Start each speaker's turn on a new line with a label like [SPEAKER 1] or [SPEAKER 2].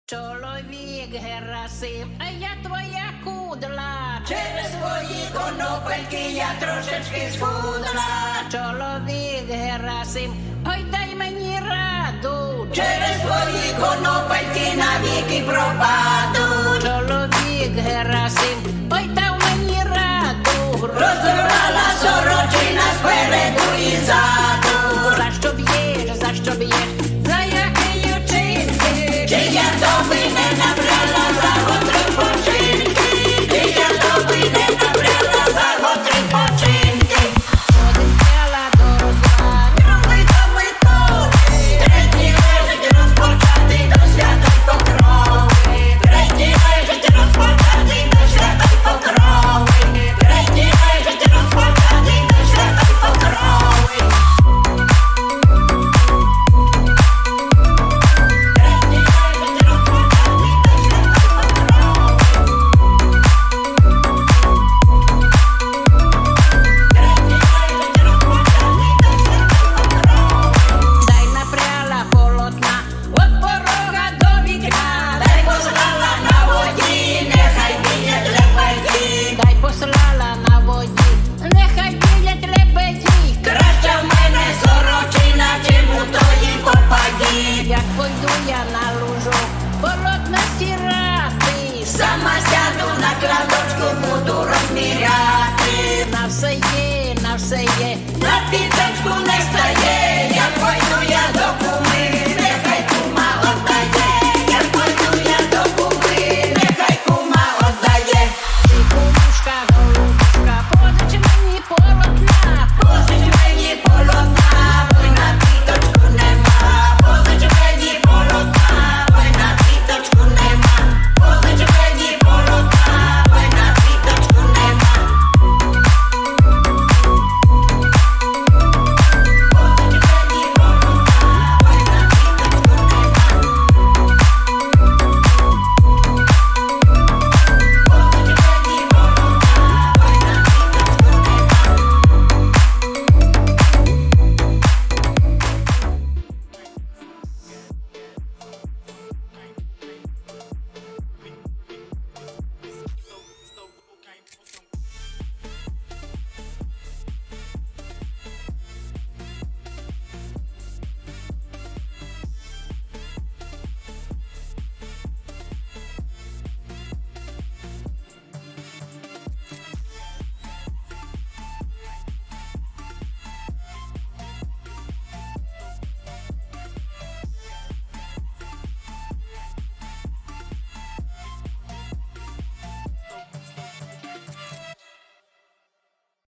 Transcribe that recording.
[SPEAKER 1] Чоловік Герасим, а я твоя кудла.
[SPEAKER 2] Через свої конопельки я трошечки схудла.
[SPEAKER 1] Чоловік Герасим, ой дай мені раду.
[SPEAKER 2] Через свої конопельки навіки пропаду.
[SPEAKER 1] Чоловік Герасим, ой дав мені раду.
[SPEAKER 2] Розорвала сорочина спереду і ззаду.
[SPEAKER 1] За що б'єш, за що б'єш, за які учинки?
[SPEAKER 2] Чи я тобі не набрала за готрі починки? Чи я тобі не набрала за готрі починки?
[SPEAKER 1] Один взяла до розваг,
[SPEAKER 2] Другий до метовки, третій лежить розпочатий до святої покрови. Третій лежить розпочатий до святої покрови. Третій лежить розпочатий до святої покрови.
[SPEAKER 1] дай напряла полотна, от порога до вікна.
[SPEAKER 2] Дай послала на воді, нехай білять лебеді.
[SPEAKER 1] Дай послала на воді, нехай білять лебеді.
[SPEAKER 2] Краща в мене сорочина, чим у тої попаді.
[SPEAKER 1] Як пойду я на лужок, полотна стирати.
[SPEAKER 2] Сама сяду на кладочку, буду розміряти.
[SPEAKER 1] На все є,
[SPEAKER 2] На підточку не стає.